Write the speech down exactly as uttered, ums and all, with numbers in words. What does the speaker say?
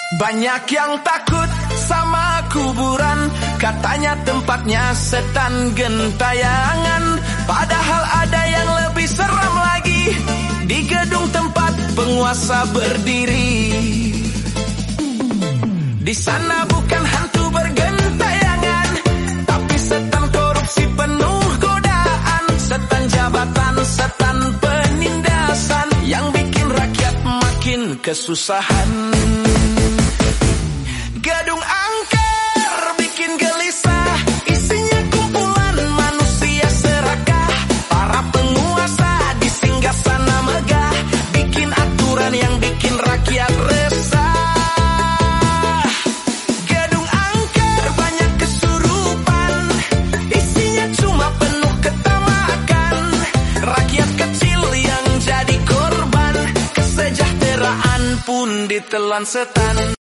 Banyak yang takut sama kuburan, katanya tempatnya setan gentayangan. Padahal ada yang lebih seram lagi, di gedung tempat penguasa berdiri. Di sana bukan hantu bergentayangan, tapi setan korupsi penuh godaan. Setan jabatan, setan penindasan, yang bikin rakyat makin kesusahan. Gedung angker bikin gelisah, isinya kumpulan manusia serakah. Para penguasa di singgasana megah, bikin aturan yang bikin rakyat resah. Gedung angker banyak kesurupan, isinya cuma penuh ketamakan. Rakyat kecil yang jadi korban, kesejahteraan pun ditelan setan.